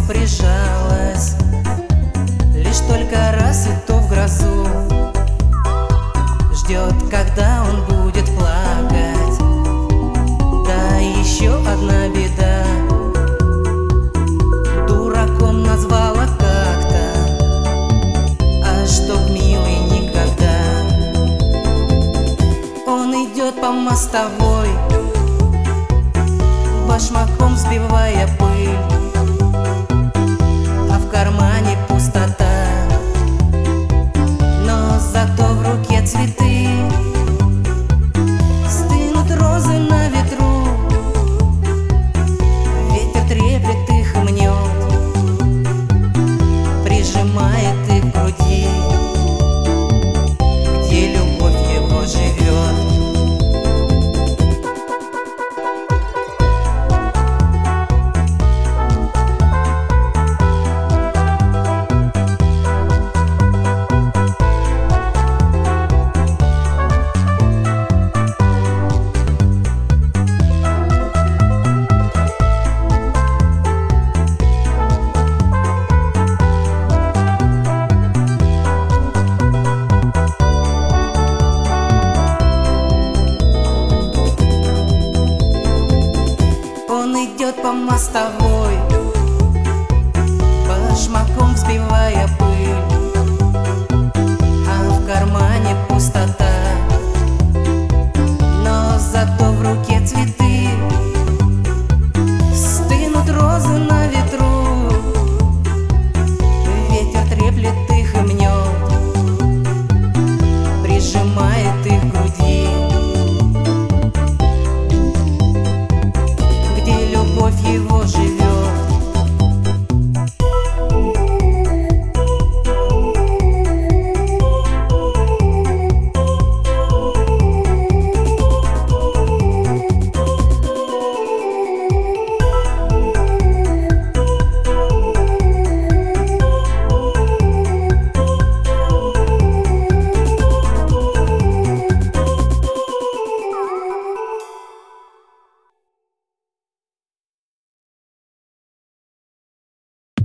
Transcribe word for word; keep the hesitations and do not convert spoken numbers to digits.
прижалась, лишь только раз и то в грозу. Ждет, когда он будет плакать. Да еще одна беда, дураком назвала как-то, а чтоб милый никогда. Он идет по мостовой, башмаком сбивая пыль, а в кармане пустота, но зато в руке цветы. Стынут розы на ветру, ветер треплет их и мнет, прижимает их к груди, где любовь его живет. Идет по мостовой, башмаком взбивая пыль, а в кармане пустота.